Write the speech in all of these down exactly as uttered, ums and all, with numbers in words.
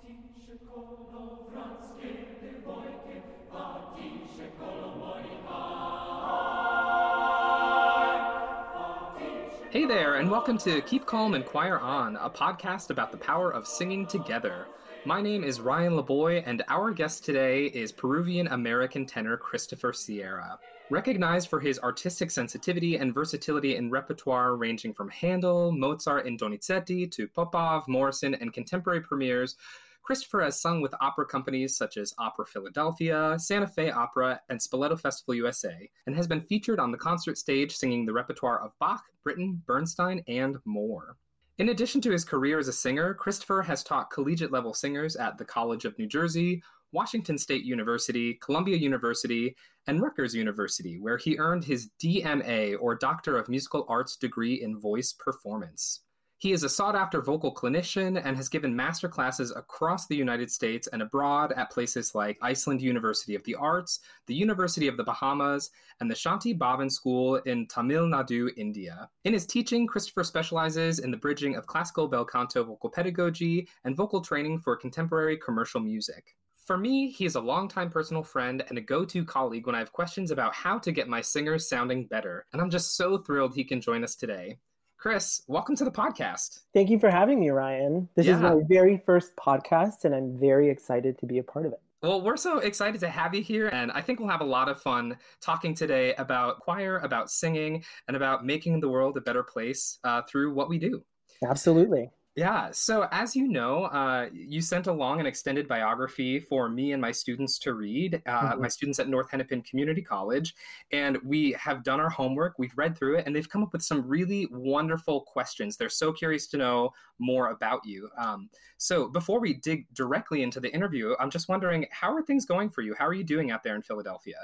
Hey there, and welcome to Keep Calm and Choir On, a podcast about the power of singing together. My name is Ryan LeBoy, and our guest today is Peruvian-American tenor Christopher Sierra. Recognized for his artistic sensitivity and versatility in repertoire ranging from Handel, Mozart, and Donizetti to Popov, Morrison, and contemporary premieres, Christopher has sung with opera companies such as Opera Philadelphia, Santa Fe Opera, and Spoleto Festival U S A, and has been featured on the concert stage singing the repertoire of Bach, Britten, Bernstein, and more. In addition to his career as a singer, Christopher has taught collegiate-level singers at the College of New Jersey, Washington State University, Columbia University, and Rutgers University, where he earned his D M A, or Doctor of Musical Arts degree in voice performance. He is a sought-after vocal clinician and has given master classes across the United States and abroad at places like Iceland University of the Arts, the University of the Bahamas, and the Shanti Bhavan School in Tamil Nadu, India. In his teaching, Christopher specializes in the bridging of classical bel canto vocal pedagogy and vocal training for contemporary commercial music. For me, he is a longtime personal friend and a go-to colleague when I have questions about how to get my singers sounding better, and I'm just so thrilled he can join us today. Chris, welcome to the podcast. Thank you for having me, Ryan. This yeah. is my very first podcast, and I'm very excited to be a part of it. Well, we're so excited to have you here, and I think we'll have a lot of fun talking today about choir, about singing, and about making the world a better place uh, through what we do. Absolutely. Yeah, so as you know, uh, you sent along an extended biography for me and my students to read, uh, mm-hmm. my students at North Hennepin Community College, and we have done our homework, we've read through it, and they've come up with some really wonderful questions. They're so curious to know more about you. Um, so before we dig directly into the interview, I'm just wondering, how are things going for you? How are you doing out there in Philadelphia?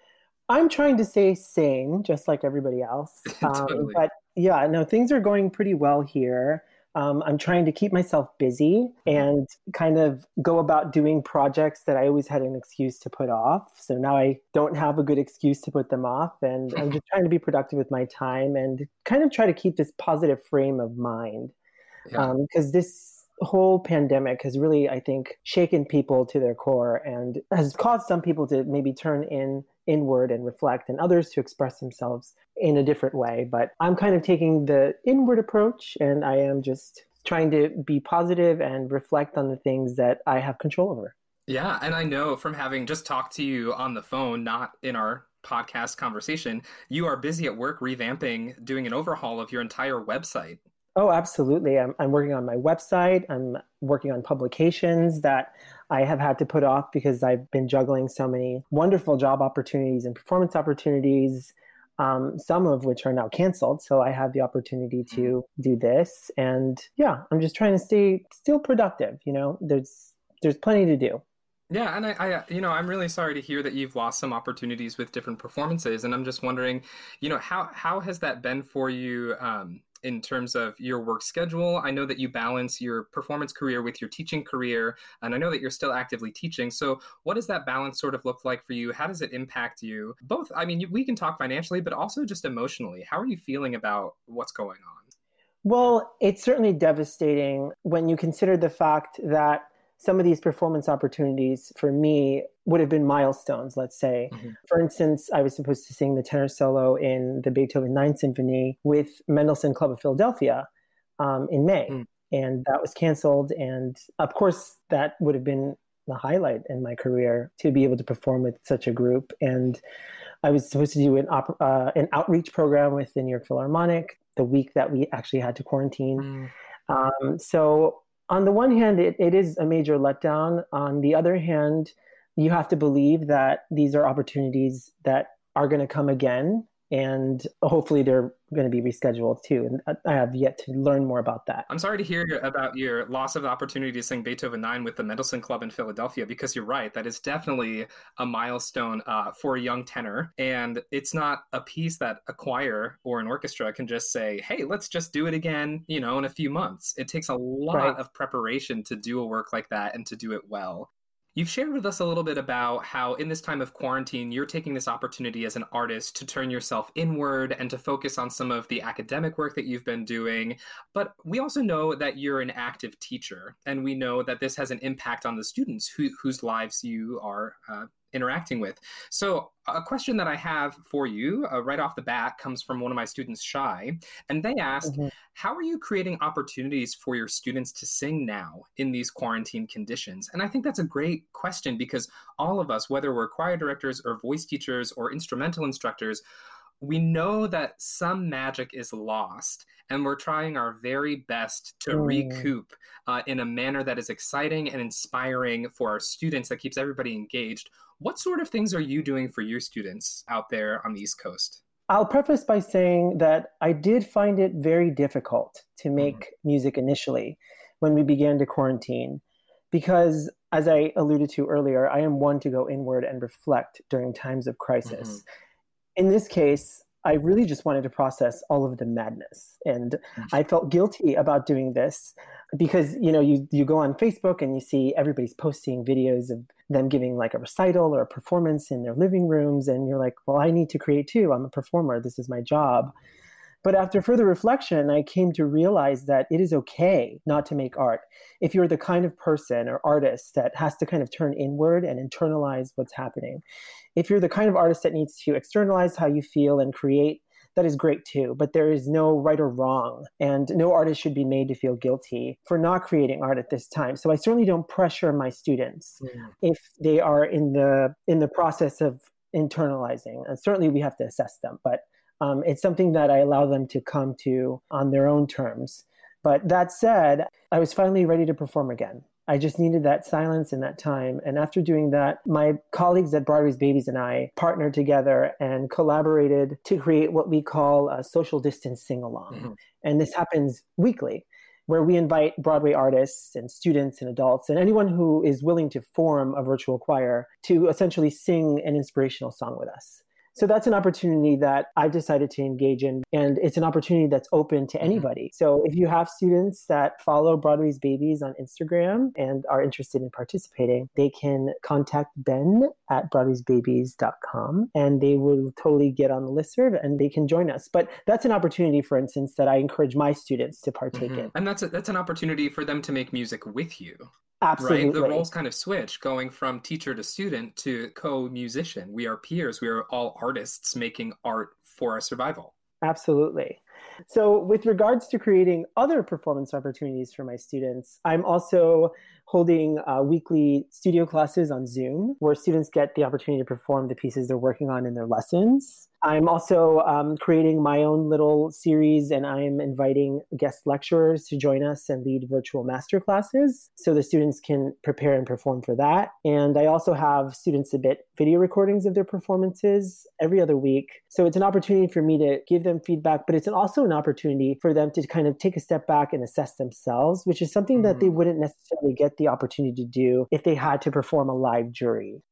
I'm trying to stay sane, just like everybody else. Totally. Um, but yeah, no, things are going pretty well here. Um, I'm trying to keep myself busy and kind of go about doing projects that I always had an excuse to put off. So now I don't have a good excuse to put them off. And I'm just trying to be productive with my time and kind of try to keep this positive frame of mind. Yeah. Um, because this whole pandemic has really, I think, shaken people to their core and has caused some people to maybe turn in inward and reflect, and others to express themselves in a different way. But I'm kind of taking the inward approach, and I am just trying to be positive and reflect on the things that I have control over. Yeah, and I know from having just talked to you on the phone, not in our podcast conversation, you are busy at work revamping, doing an overhaul of your entire website. Oh, absolutely. I'm, I'm working on my website. I'm working on publications that I have had to put off because I've been juggling so many wonderful job opportunities and performance opportunities, um, some of which are now canceled. So I have the opportunity to mm-hmm. do this. And yeah, I'm just trying to stay still productive. You know, there's there's plenty to do. Yeah, and I, I, you know, I'm really sorry to hear that you've lost some opportunities with different performances. And I'm just wondering, you know, how how has that been for you? Um, in terms of your work schedule? I know that you balance your performance career with your teaching career, and I know that you're still actively teaching. So what does that balance sort of look like for you? How does it impact you? Both, I mean, we can talk financially, but also just emotionally. How are you feeling about what's going on? Well, it's certainly devastating when you consider the fact that some of these performance opportunities for me would have been milestones, let's say. Mm-hmm. For instance, I was supposed to sing the tenor solo in the Beethoven Ninth Symphony with Mendelssohn Club of Philadelphia um, in May. Mm. And that was canceled. And of course, that would have been the highlight in my career to be able to perform with such a group. And I was supposed to do an, op- uh, an outreach program with the New York Philharmonic the week that we actually had to quarantine. Mm. Um, so on the one hand, it, it is a major letdown. On the other hand, you have to believe that these are opportunities that are going to come again, and hopefully they're going to be rescheduled too. And I have yet to learn more about that. I'm sorry to hear about your loss of the opportunity to sing Beethoven Nine with the Mendelssohn Club in Philadelphia, because you're right. That is definitely a milestone uh, for a young tenor. And it's not a piece that a choir or an orchestra can just say, hey, let's just do it again, you know, in a few months. It takes a lot right. of preparation to do a work like that and to do it well. You've shared with us a little bit about how in this time of quarantine, you're taking this opportunity as an artist to turn yourself inward and to focus on some of the academic work that you've been doing. But we also know that you're an active teacher, and we know that this has an impact on the students who, whose lives you are uh, interacting with. So a question that I have for you uh, right off the bat comes from one of my students, Shy, and they ask, mm-hmm. how are you creating opportunities for your students to sing now in these quarantine conditions? And I think that's a great question because all of us, whether we're choir directors or voice teachers or instrumental instructors, we know that some magic is lost, and we're trying our very best to mm. recoup uh, in a manner that is exciting and inspiring for our students, that keeps everybody engaged. What sort of things are you doing for your students out there on the East Coast? I'll preface by saying that I did find it very difficult to make mm. music initially when we began to quarantine, because as I alluded to earlier, I am one to go inward and reflect during times of crisis. Mm-hmm. In this case, I really just wanted to process all of the madness. And I felt guilty about doing this because, you know, you, you go on Facebook and you see everybody's posting videos of them giving like a recital or a performance in their living rooms. And you're like, well, I need to create too. I'm a performer. This is my job. But after further reflection, I came to realize that it is okay not to make art. If you're the kind of person or artist that has to kind of turn inward and internalize what's happening. If you're the kind of artist that needs to externalize how you feel and create, that is great too. But there is no right or wrong, and no artist should be made to feel guilty for not creating art at this time. So I certainly don't pressure my students mm. if they are in the in the process of internalizing. And certainly we have to assess them, but Um, it's something that I allow them to come to on their own terms. But that said, I was finally ready to perform again. I just needed that silence and that time. And after doing that, my colleagues at Broadway's Babies and I partnered together and collaborated to create what we call a social distance sing-along. Mm-hmm. And this happens weekly, where we invite Broadway artists and students and adults and anyone who is willing to form a virtual choir to essentially sing an inspirational song with us. So that's an opportunity that I decided to engage in, and it's an opportunity that's open to anybody. Mm-hmm. So if you have students that follow Broadway's Babies on Instagram and are interested in participating, they can contact Ben at broadways babies dot com, and they will totally get on the listserv and they can join us. But that's an opportunity, for instance, that I encourage my students to partake mm-hmm. in. And that's a, that's an opportunity for them to make music with you. Absolutely. Right? The roles kind of switch, going from teacher to student to co-musician. We are peers. We are all artists making art for our survival. Absolutely. So with regards to creating other performance opportunities for my students, I'm also holding uh, weekly studio classes on Zoom where students get the opportunity to perform the pieces they're working on in their lessons. I'm also um, creating my own little series, and I'm inviting guest lecturers to join us and lead virtual master classes so the students can prepare and perform for that. And I also have students submit video recordings of their performances every other week. So it's an opportunity for me to give them feedback, but it's also an opportunity for them to kind of take a step back and assess themselves, which is something mm-hmm. that they wouldn't necessarily get the opportunity to do if they had to perform a live jury.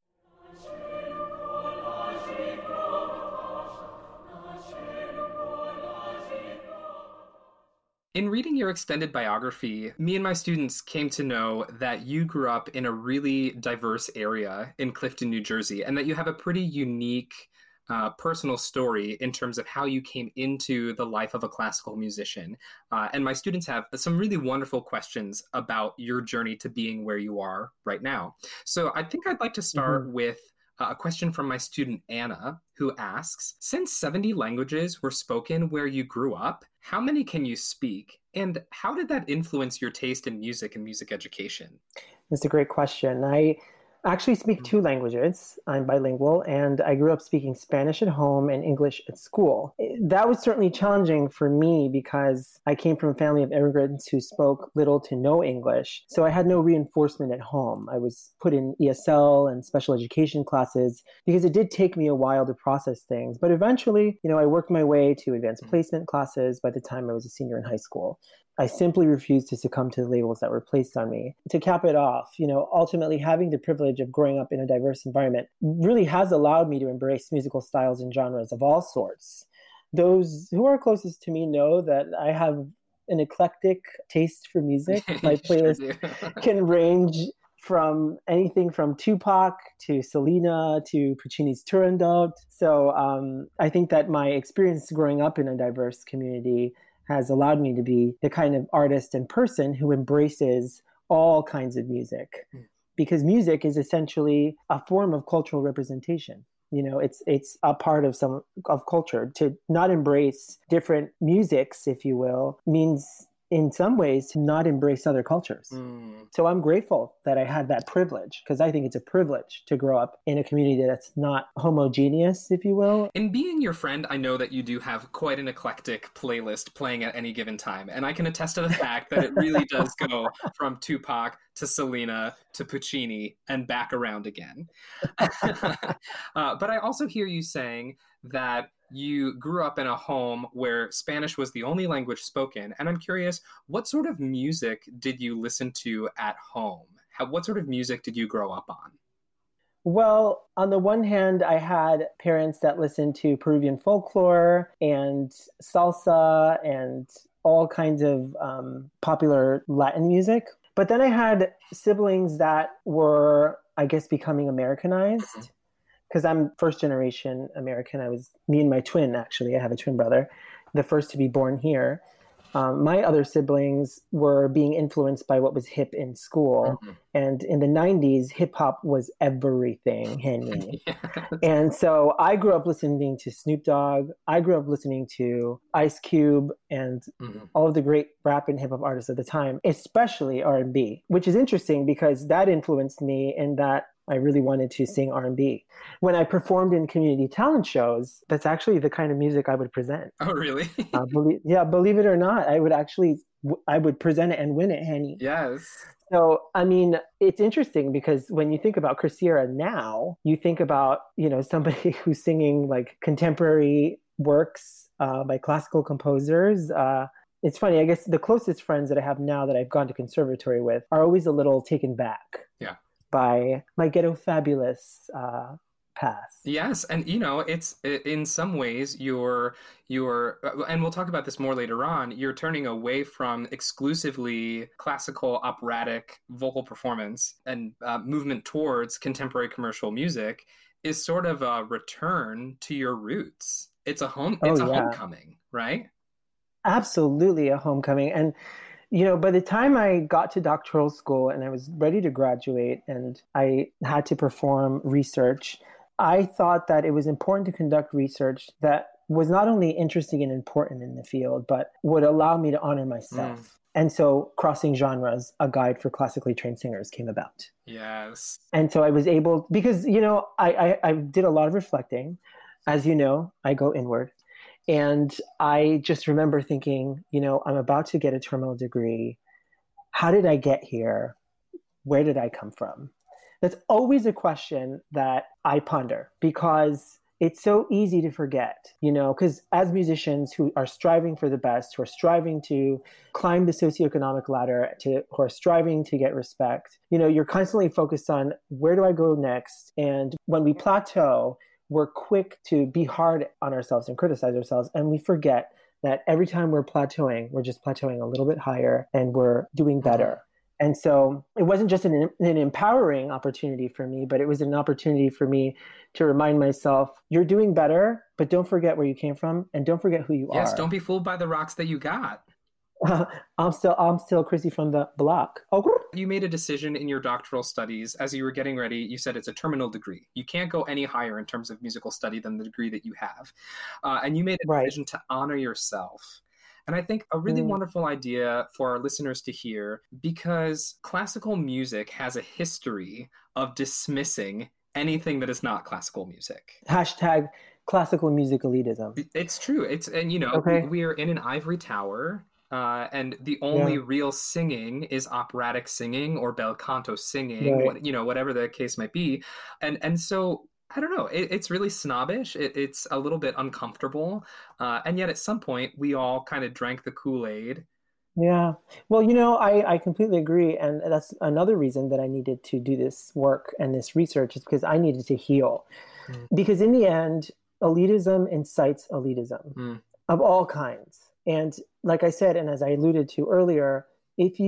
In reading your extended biography, me and my students came to know that you grew up in a really diverse area in Clifton, New Jersey, and that you have a pretty unique uh, personal story in terms of how you came into the life of a classical musician. Uh, and my students have some really wonderful questions about your journey to being where you are right now. So I think I'd like to start mm-hmm. with a question from my student Anna, who asks, since seventy languages were spoken where you grew up, how many can you speak? And how did that influence your taste in music and music education? That's a great question. I actually speak two languages. I'm bilingual, and I grew up speaking Spanish at home and English at school. That was certainly challenging for me because I came from a family of immigrants who spoke little to no English. So I had no reinforcement at home. I was put in E S L and special education classes because it did take me a while to process things. But eventually, you know, I worked my way to advanced placement classes by the time I was a senior in high school. I simply refused to succumb to the labels that were placed on me. To cap it off, you know, ultimately having the privilege of growing up in a diverse environment really has allowed me to embrace musical styles and genres of all sorts. Those who are closest to me know that I have an eclectic taste for music. My playlist can range from anything from Tupac to Selena to Puccini's Turandot. So um, I think that my experience growing up in a diverse community has allowed me to be the kind of artist and person who embraces all kinds of music, because music is essentially a form of cultural representation. You know, it's it's a part of some of culture. To not embrace different musics, if you will, means in some ways to not embrace other cultures. Mm. So I'm grateful that I had that privilege, because I think it's a privilege to grow up in a community that's not homogeneous, if you will. In being your friend, I know that you do have quite an eclectic playlist playing at any given time. And I can attest to the fact that it really does go from Tupac to Selena to Puccini and back around again. uh, but I also hear you saying that you grew up in a home where Spanish was the only language spoken. And I'm curious, what sort of music did you listen to at home? How, what sort of music did you grow up on? Well, on the one hand, I had parents that listened to Peruvian folklore and salsa and all kinds of um, popular Latin music. But then I had siblings that were, I guess, becoming Americanized. Mm-hmm. Because I'm first generation American. I was, me and my twin, actually, I have a twin brother, the first to be born here. Um, my other siblings were being influenced by what was hip in school. Mm-hmm. And in the nineties, hip hop was everything, Henry. Yes. And so I grew up listening to Snoop Dogg. I grew up listening to Ice Cube and mm-hmm. all of the great rap and hip hop artists at the time, especially R and B, which is interesting because that influenced me in that I really wanted to sing R and B. When I performed in community talent shows, that's actually the kind of music I would present. Oh, really? uh, believe, yeah, believe it or not, I would actually, I would present it and win it, Henny. Yes. So, I mean, it's interesting because when you think about Chris Sierra now, you think about, you know, somebody who's singing like contemporary works uh, by classical composers. Uh, it's funny, I guess the closest friends that I have now that I've gone to conservatory with are always a little taken back. Yeah. By my Ghetto Fabulous uh, past. Yes, and you know, it's in some ways you're you're, and we'll talk about this more later on. You're turning away from exclusively classical operatic vocal performance and uh, movement towards contemporary commercial music is sort of a return to your roots. It's a home. It's oh, a yeah. homecoming, right? Absolutely a homecoming, and. You know, by the time I got to doctoral school and I was ready to graduate and I had to perform research, I thought that it was important to conduct research that was not only interesting and important in the field, but would allow me to honor myself. Mm. And so Crossing Genres, a guide for classically trained singers, came about. Yes. And so I was able, because, you know, I, I, I did a lot of reflecting. As you know, I go inward. And I just remember thinking, you know, I'm about to get a terminal degree. How did I get here? Where did I come from? That's always a question that I ponder because it's so easy to forget, you know, because as musicians who are striving for the best, who are striving to climb the socioeconomic ladder, to, who are striving to get respect, you know, you're constantly focused on where do I go next? And when we plateau, we're quick to be hard on ourselves and criticize ourselves. And we forget that every time we're plateauing, we're just plateauing a little bit higher and we're doing better. And so it wasn't just an, an empowering opportunity for me, but it was an opportunity for me to remind myself, you're doing better, but don't forget where you came from and don't forget who you yes, are. Yes, don't be fooled by the rocks that you got. Uh, I'm still I'm still Chrissy from the block. Oh. You made a decision in your doctoral studies as you were getting ready. You said it's a terminal degree. You can't go any higher in terms of musical study than the degree that you have. Uh, and you made a right. decision to honor yourself. And I think a really mm. wonderful idea for our listeners to hear, because classical music has a history of dismissing anything that is not classical music. Hashtag classical music elitism. It's true. It's and you know okay. we, we are in an ivory tower. Uh, and the only yeah. real singing is operatic singing or bel canto singing, right. what, you know, whatever the case might be. And and so, I don't know, it, it's really snobbish. It, it's a little bit uncomfortable. Uh, and yet at some point, we all kind of drank the Kool-Aid. Yeah. Well, you know, I, I completely agree. And that's another reason that I needed to do this work and this research is because I needed to heal. Mm. Because in the end, elitism incites elitism mm. of all kinds. And like I said, and as I alluded to earlier, if you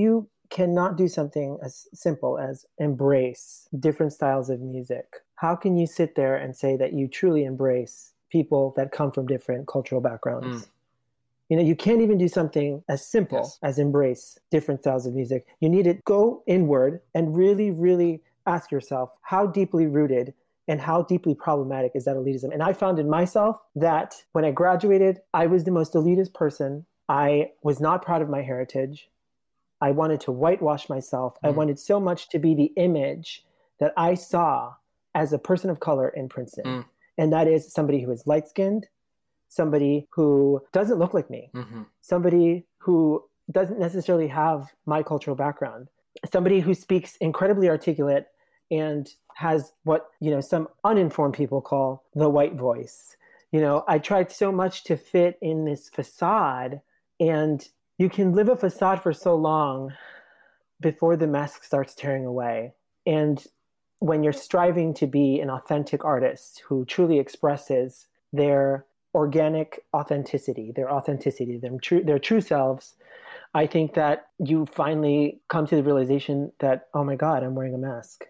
cannot do something as simple as embrace different styles of music, how can you sit there and say that you truly embrace people that come from different cultural backgrounds? Mm. You know, you can't even do something as simple yes. as embrace different styles of music. You need to go inward and really, really ask yourself, how deeply rooted and how deeply problematic is that elitism? And I found in myself that when I graduated, I was the most elitist person. I was not proud of my heritage. I wanted to whitewash myself. Mm. I wanted so much to be the image that I saw as a person of color in Princeton. Mm. And that is somebody who is light-skinned, somebody who doesn't look like me, mm-hmm. somebody who doesn't necessarily have my cultural background, somebody who speaks incredibly articulate and has what, you know, some uninformed people call the white voice. You know, I tried so much to fit in this facade, and you can live a facade for so long before the mask starts tearing away. And when you're striving to be an authentic artist who truly expresses their organic authenticity, their authenticity, their true, their true selves, I think that you finally come to the realization that, oh my God, I'm wearing a mask.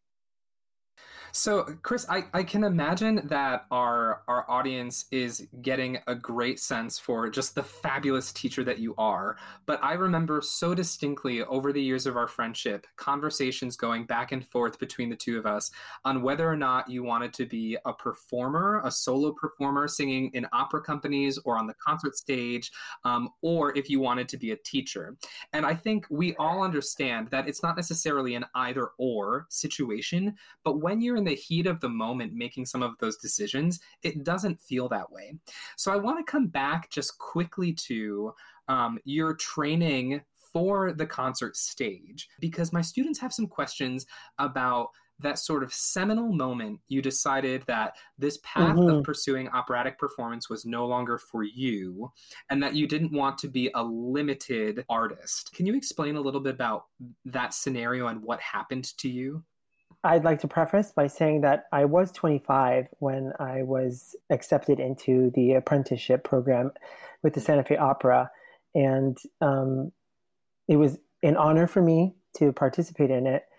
So, Chris, I, I can imagine that our our audience is getting a great sense for just the fabulous teacher that you are. But I remember so distinctly over the years of our friendship, conversations going back and forth between the two of us on whether or not you wanted to be a performer, a solo performer singing in opera companies or on the concert stage, um, or if you wanted to be a teacher. And I think we all understand that it's not necessarily an either or situation, but when you're in the heat of the moment making some of those decisions, it doesn't feel that way. So I want to come back just quickly to um, your training for the concert stage, because my students have some questions about that sort of seminal moment you decided that this path mm-hmm. of pursuing operatic performance was no longer for you, and that you didn't want to be a limited artist. Can you explain a little bit about that scenario and what happened to you? I'd like to preface by saying that I was twenty-five when I was accepted into the apprenticeship program with the Santa Fe Opera. And um, it was an honor for me to participate in it.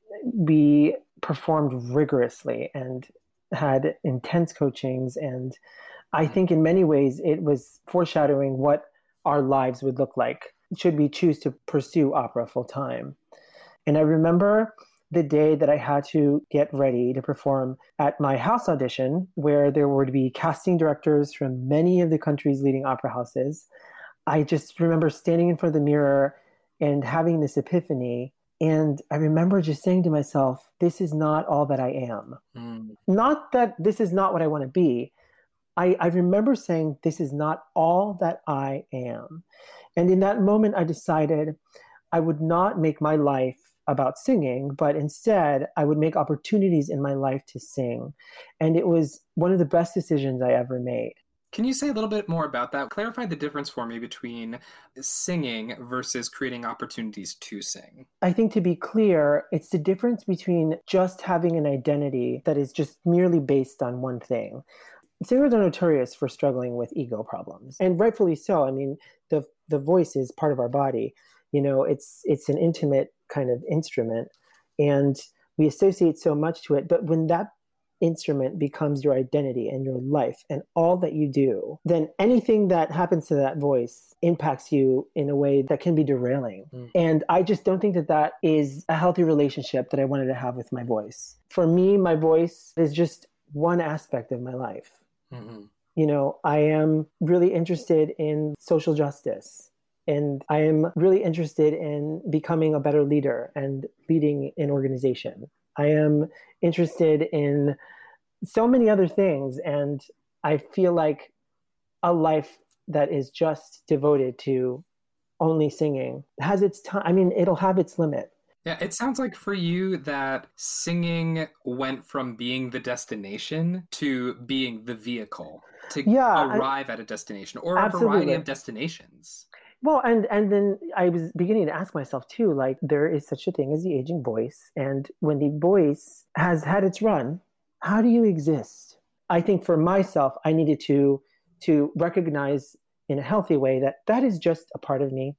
We performed rigorously and had intense coachings. And I think in many ways it was foreshadowing what our lives would look like should we choose to pursue opera full time. And I remember the day that I had to get ready to perform at my house audition, where there were to be casting directors from many of the country's leading opera houses. I just remember standing in front of the mirror and having this epiphany. And I remember just saying to myself, this is not all that I am. Mm. Not that this is not what I want to be. I, I remember saying, this is not all that I am. And in that moment, I decided I would not make my life about singing, but instead I would make opportunities in my life to sing. And it was one of the best decisions I ever made. Can you say a little bit more about that? Clarify the difference for me between singing versus creating opportunities to sing. I think, to be clear, it's the difference between just having an identity that is just merely based on one thing. Singers are notorious for struggling with ego problems, and rightfully so. I mean, the the voice is part of our body. You know, it's it's an intimate kind of instrument, and we associate so much to it. But when that instrument becomes your identity and your life and all that you do, then anything that happens to that voice impacts you in a way that can be derailing. Mm. And I just don't think that that is a healthy relationship that I wanted to have with my voice. For me, my voice is just one aspect of my life. Mm-hmm. You know, I am really interested in social justice. And I am really interested in becoming a better leader and leading an organization. I am interested in so many other things. And I feel like a life that is just devoted to only singing has its time. I mean, it'll have its limit. Yeah, it sounds like for you that singing went from being the destination to being the vehicle to yeah, arrive I, at a destination, or a absolutely. variety of destinations. Well, and, and then I was beginning to ask myself too, like, there is such a thing as the aging voice. And when the voice has had its run, how do you exist? I think for myself, I needed to, to recognize in a healthy way that that is just a part of me.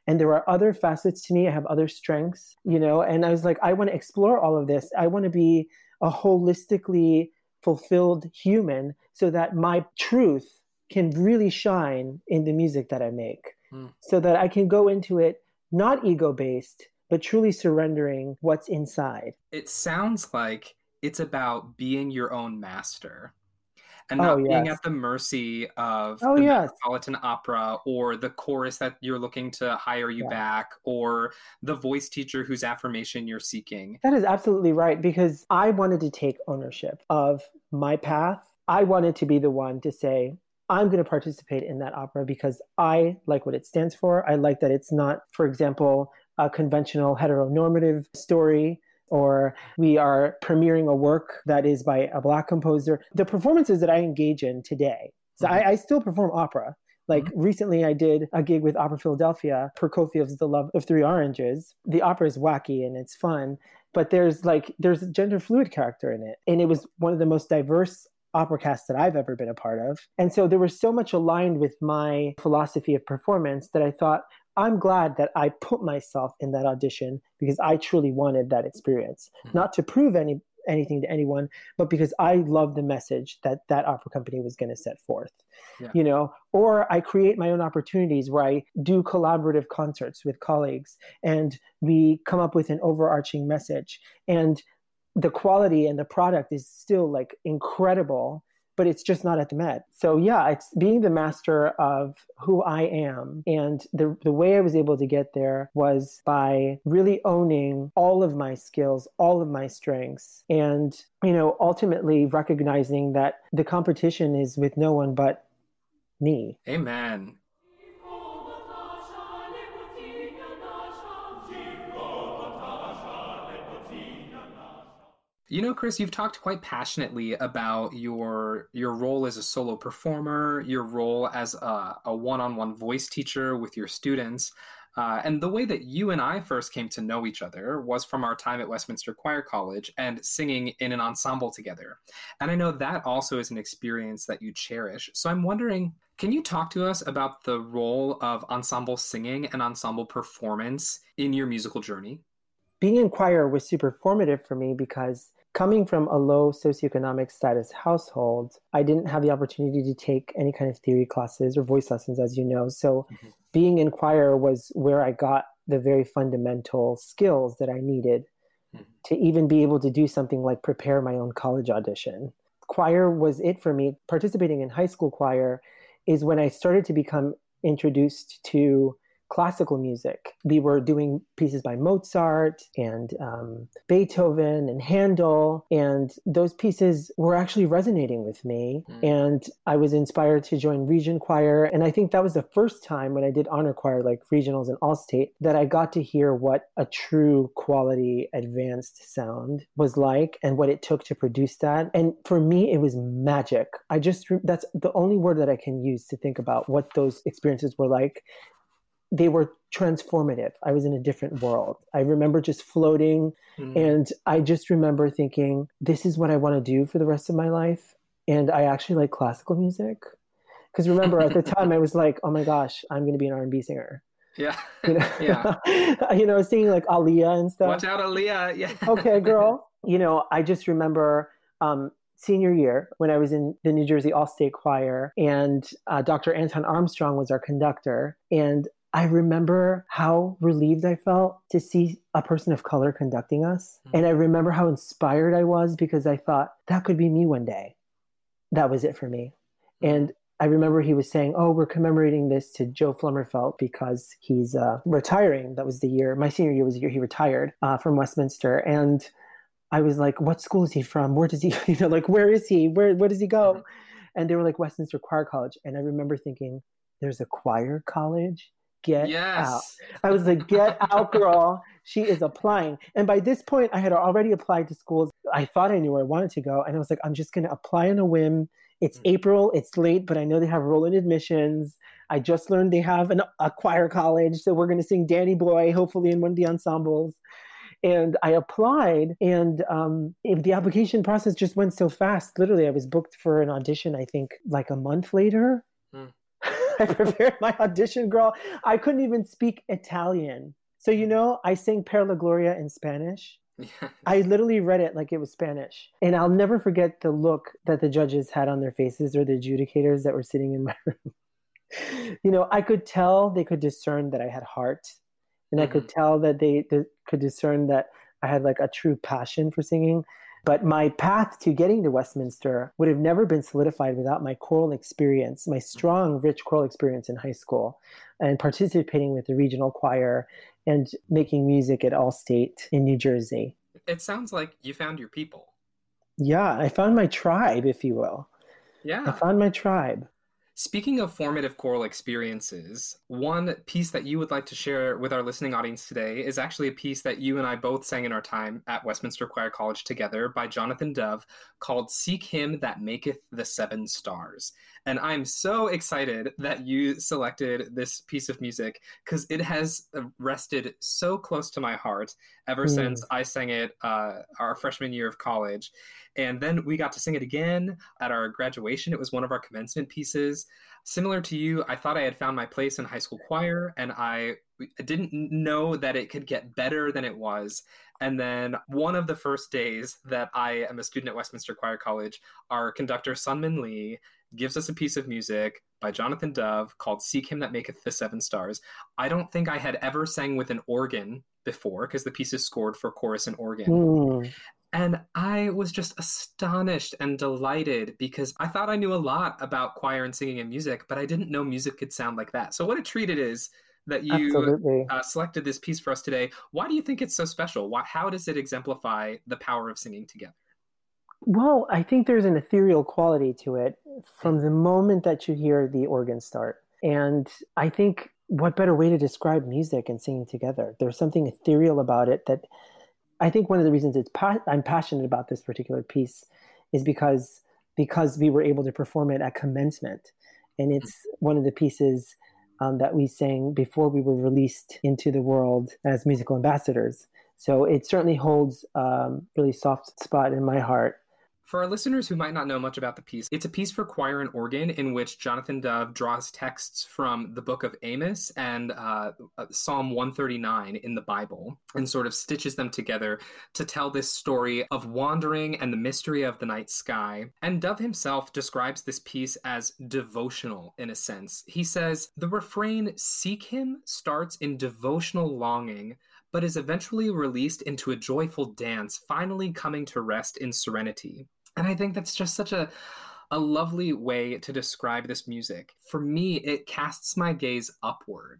And there are other facets to me. I have other strengths, you know, and I was like, I want to explore all of this. I want to be a holistically fulfilled human so that my truth can really shine in the music that I make, mm. so that I can go into it not ego-based, but truly surrendering what's inside. It sounds like it's about being your own master and not oh, yes. being at the mercy of oh, the yes. Metropolitan Opera or the chorus that you're looking to hire you yeah. back, or the voice teacher whose affirmation you're seeking. That is absolutely right, because I wanted to take ownership of my path. I wanted to be the one to say, I'm going to participate in that opera because I like what it stands for. I like that it's not, for example, a conventional heteronormative story, or we are premiering a work that is by a Black composer. The performances that I engage in today, so mm-hmm. I, I still perform opera. Like mm-hmm. recently I did a gig with Opera Philadelphia, Prokofiev's The Love of Three Oranges. The opera is wacky and it's fun, but there's like, there's a gender fluid character in it. And it was one of the most diverse opera casts that I've ever been a part of. And so there was so much aligned with my philosophy of performance that I thought, I'm glad that I put myself in that audition because I truly wanted that experience, mm-hmm. not to prove any anything to anyone, but because I loved the message that that opera company was going to set forth, yeah. you know, or I create my own opportunities where I do collaborative concerts with colleagues and we come up with an overarching message, and the quality and the product is still like incredible, but it's just not at the Met. So yeah, it's being the master of who I am. And the the way I was able to get there was by really owning all of my skills, all of my strengths, and, you know, ultimately recognizing that the competition is with no one but me. Amen. You know, Chris, you've talked quite passionately about your your role as a solo performer, your role as a, a one-on-one voice teacher with your students, uh, and the way that you and I first came to know each other was from our time at Westminster Choir College and singing in an ensemble together. And I know that also is an experience that you cherish. So I'm wondering, can you talk to us about the role of ensemble singing and ensemble performance in your musical journey? Being in choir was super formative for me because coming from a low socioeconomic status household, I didn't have the opportunity to take any kind of theory classes or voice lessons, as you know. So mm-hmm. being in choir was where I got the very fundamental skills that I needed mm-hmm. to even be able to do something like prepare my own college audition. Choir was it for me. Participating in high school choir is when I started to become introduced to classical music. We were doing pieces by Mozart and um, Beethoven and Handel, and those pieces were actually resonating with me. Mm. And I was inspired to join Regent Choir. And I think that was the first time when I did honor choir, like regionals and Allstate, that I got to hear what a true quality advanced sound was like and what it took to produce that. And for me, it was magic. I just, that's the only word that I can use to think about what those experiences were like. They were transformative. I was in a different world. I remember just floating mm. and I just remember thinking, this is what I want to do for the rest of my life. And I actually like classical music. Because remember at the time I was like, oh my gosh, I'm going to be an R and B singer. Yeah. You know, yeah. you know, singing like Aaliyah and stuff. Watch out, Aaliyah. Yeah. Okay, girl. You know, I just remember um, senior year when I was in the New Jersey All-State Choir, and uh, Doctor Anton Armstrong was our conductor. And I remember how relieved I felt to see a person of color conducting us. Mm-hmm. And I remember how inspired I was because I thought that could be me one day. That was it for me. Mm-hmm. And I remember he was saying, oh, we're commemorating this to Joe Flummerfelt because he's uh, retiring. That was the year, my senior year was the year he retired uh, from Westminster. And I was like, what school is he from? Where does he, you know, like, where is he? Where, where does he go? Mm-hmm. And they were like, Westminster Choir College. And I remember thinking, there's a choir college? Get yes. out. I was like, get out, girl. She is applying. And by this point, I had already applied to schools. I thought I knew where I wanted to go. And I was like, I'm just going to apply on a whim. It's mm-hmm. April. It's late, but I know they have roll-in admissions. I just learned they have an, a choir college. So we're going to sing Danny Boy, hopefully in one of the ensembles. And I applied, and um, the application process just went so fast. Literally, I was booked for an audition, I think, like a month later. Mm. I prepared my audition, girl. I couldn't even speak Italian. So, you know, I sang Per la Gloria in Spanish. Yes. I literally read it like it was Spanish. And I'll never forget the look that the judges had on their faces, or the adjudicators that were sitting in my room. You know, I could tell they could discern that I had heart. And mm-hmm. I could tell that they, they could discern that I had like a true passion for singing. But my path to getting to Westminster would have never been solidified without my choral experience, my strong, rich choral experience in high school, and participating with the regional choir and making music at Allstate in New Jersey. It sounds like you found your people. Yeah, I found my tribe, if you will. Yeah. I found my tribe. Speaking of formative choral experiences, one piece that you would like to share with our listening audience today is actually a piece that you and I both sang in our time at Westminster Choir College together by Jonathan Dove, called Seek Him That Maketh the Seven Stars. And I'm so excited that you selected this piece of music, because it has rested so close to my heart ever mm. since I sang it uh, our freshman year of college. And then we got to sing it again at our graduation. It was one of our commencement pieces. Similar to you, I thought I had found my place in high school choir, and I didn't know that it could get better than it was. And then one of the first days that I am a student at Westminster Choir College, our conductor, Sunmin Lee, gives us a piece of music by Jonathan Dove called Seek Him That Maketh the Seven Stars. I don't think I had ever sang with an organ before, because the piece is scored for chorus and organ. Mm. And I was just astonished and delighted, because I thought I knew a lot about choir and singing and music, but I didn't know music could sound like that. So what a treat it is that you uh, selected this piece for us today. Why do you think it's so special? Why, how does it exemplify the power of singing together? Well, I think there's an ethereal quality to it from the moment that you hear the organ start. And I think what better way to describe music and singing together? There's something ethereal about it that I think one of the reasons it's pa- I'm passionate about this particular piece is because because we were able to perform it at commencement. And it's one of the pieces um, that we sang before we were released into the world as musical ambassadors. So it certainly holds a um, really soft spot in my heart. For our listeners who might not know much about the piece, it's a piece for choir and organ in which Jonathan Dove draws texts from the book of Amos and uh, Psalm one thirty-nine in the Bible and sort of stitches them together to tell this story of wandering and the mystery of the night sky. And Dove himself describes this piece as devotional in a sense. He says, the refrain, "Seek Him," starts in devotional longing, but is eventually released into a joyful dance, finally coming to rest in serenity. And I think that's just such a, a lovely way to describe this music. For me, it casts my gaze upward.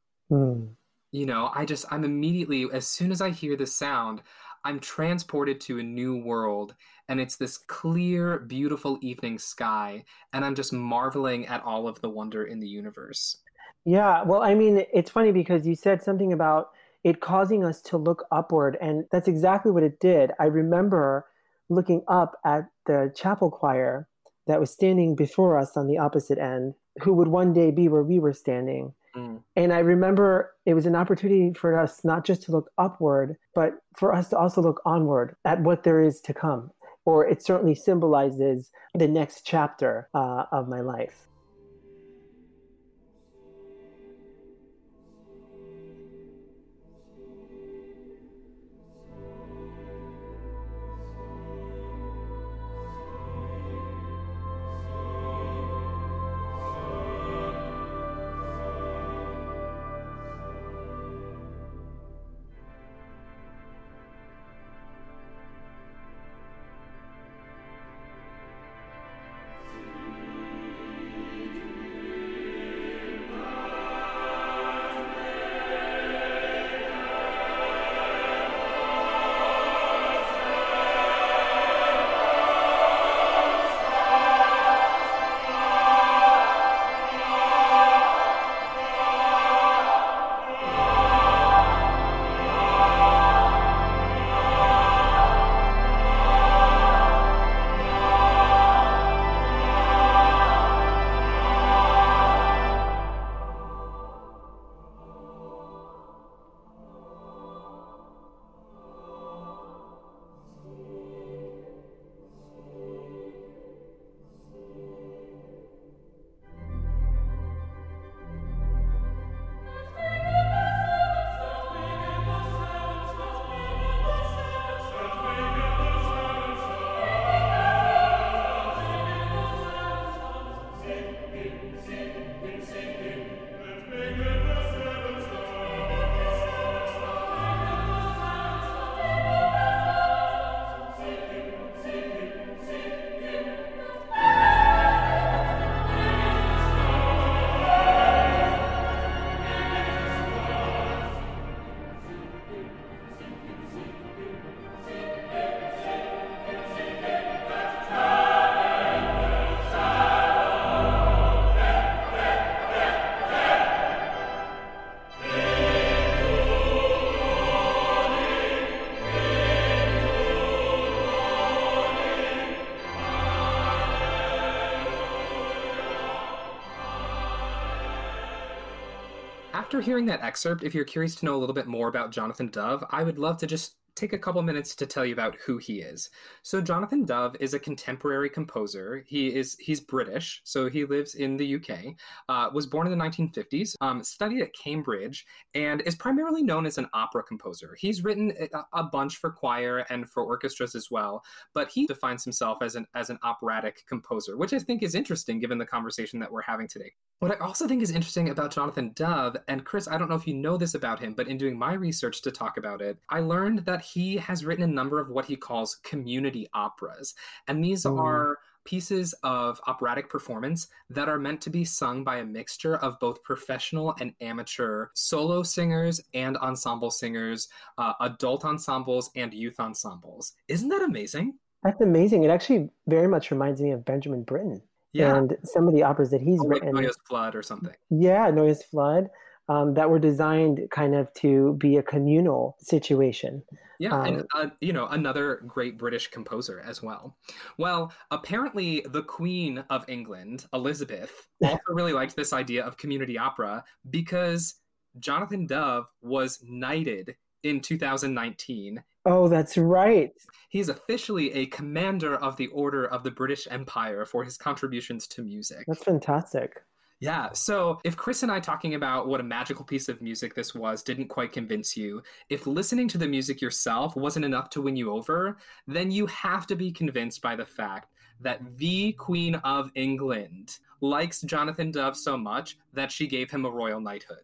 Mm. You know, I just, I'm immediately, as soon as I hear the sound, I'm transported to a new world. And it's this clear, beautiful evening sky. And I'm just marveling at all of the wonder in the universe. Yeah, well, I mean, it's funny because you said something about it causing us to look upward. And that's exactly what it did. I remember looking up at the chapel choir that was standing before us on the opposite end, who would one day be where we were standing. Mm. And I remember it was an opportunity for us not just to look upward, but for us to also look onward at what there is to come. Or it certainly symbolizes the next chapter uh, of my life. after hearing that excerpt, if you're curious to know a little bit more about Jonathan Dove, I would love to just take a couple minutes to tell you about who he is. So Jonathan Dove is a contemporary composer. He is he's British, so he lives in the U K, uh, was born in the nineteen fifties, um, studied at Cambridge, and is primarily known as an opera composer. He's written a, a bunch for choir and for orchestras as well, but he defines himself as an as an operatic composer, which I think is interesting given the conversation that we're having today. What I also think is interesting about Jonathan Dove, and Chris, I don't know if you know this about him, but in doing my research to talk about it, I learned that he has written a number of what he calls community operas. And these mm. are pieces of operatic performance that are meant to be sung by a mixture of both professional and amateur solo singers and ensemble singers, uh, adult ensembles and youth ensembles. Isn't that amazing? That's amazing. It actually very much reminds me of Benjamin Britten. Yeah. And some of the operas that he's oh, written. Like Noyes Flood or something. Yeah, Noyes Flood, um, that were designed kind of to be a communal situation. Yeah, um, and, uh, you know, another great British composer as well. Well, apparently the Queen of England, Elizabeth, also really liked this idea of community opera because Jonathan Dove was knighted in two thousand nineteen. Oh, that's right. He's officially a Commander of the Order of the British Empire for his contributions to music. That's fantastic. Yeah, so if Chris and I talking about what a magical piece of music this was didn't quite convince you, if listening to the music yourself wasn't enough to win you over, then you have to be convinced by the fact that the Queen of England likes Jonathan Dove so much that she gave him a royal knighthood.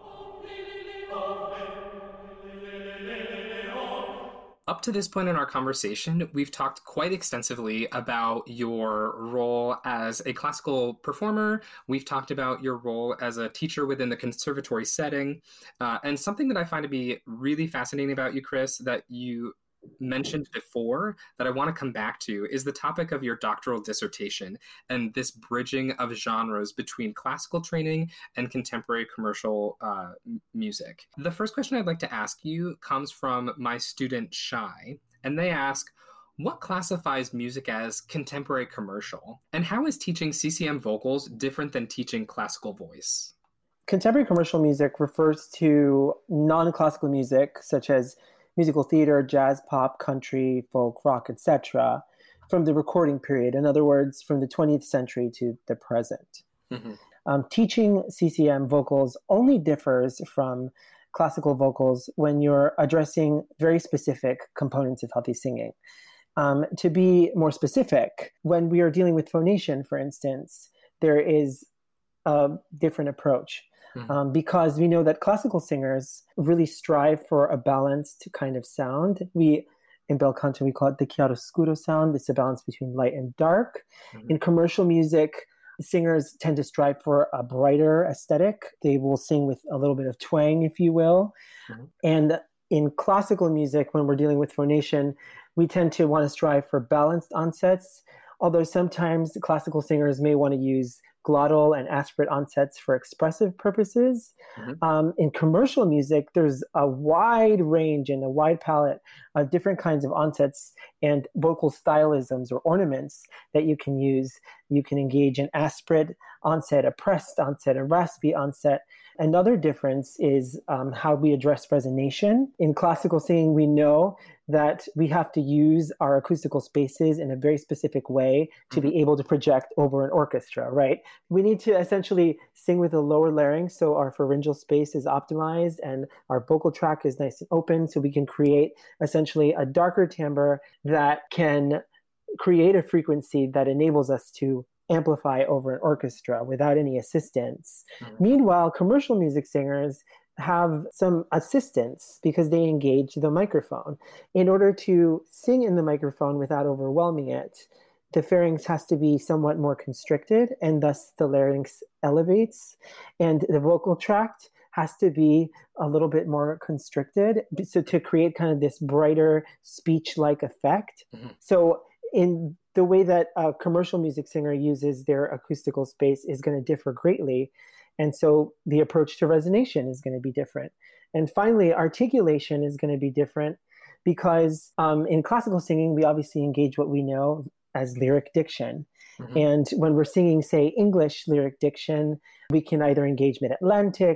Up to this point in our conversation, we've talked quite extensively about your role as a classical performer. We've talked about your role as a teacher within the conservatory setting. Uh, and something that I find to be really fascinating about you, Chris, that you mentioned before that I want to come back to is the topic of your doctoral dissertation and this bridging of genres between classical training and contemporary commercial uh, music. The first question I'd like to ask you comes from my student Shai, and they ask, what classifies music as contemporary commercial? And how is teaching C C M vocals different than teaching classical voice? Contemporary commercial music refers to non-classical music, such as musical theater, jazz, pop, country, folk, rock, et cetera, from the recording period. In other words, from the twentieth century to the present. Mm-hmm. Um, teaching C C M vocals only differs from classical vocals when you're addressing very specific components of healthy singing. Um, to be more specific, when we are dealing with phonation, for instance, there is a different approach. Mm-hmm. Um, because we know that classical singers really strive for a balanced kind of sound. We, in bel canto, we call it the chiaroscuro sound. It's a balance between light and dark. Mm-hmm. In commercial music, singers tend to strive for a brighter aesthetic. They will sing with a little bit of twang, if you will. Mm-hmm. And in classical music, when we're dealing with phonation, we tend to want to strive for balanced onsets, although sometimes classical singers may want to use glottal and aspirate onsets for expressive purposes. Mm-hmm. Um, in commercial music, there's a wide range and a wide palette of different kinds of onsets and vocal stylisms or ornaments that you can use. You can engage in aspirate onset, a pressed onset, a raspy onset. Another difference is um, how we address resonation. In classical singing, we know that we have to use our acoustical spaces in a very specific way to mm-hmm. be able to project over an orchestra, right? We need to essentially sing with a lower larynx so our pharyngeal space is optimized and our vocal tract is nice and open so we can create essentially a darker timbre that can create a frequency that enables us to amplify over an orchestra without any assistance. Mm-hmm. Meanwhile, commercial music singers have some assistance because they engage the microphone. In order to sing in the microphone without overwhelming it, the pharynx has to be somewhat more constricted, and thus the larynx elevates, and the vocal tract has to be a little bit more constricted so to create kind of this brighter speech-like effect. Mm-hmm. So in the way that a commercial music singer uses their acoustical space is going to differ greatly. And so the approach to resonation is going to be different. And finally, articulation is going to be different because um, in classical singing, we obviously engage what we know as lyric diction. Mm-hmm. And when we're singing, say, English lyric diction, we can either engage mid-Atlantic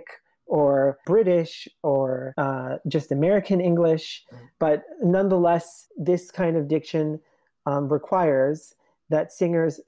or British or uh, just American English. But nonetheless, this kind of diction um, requires that singers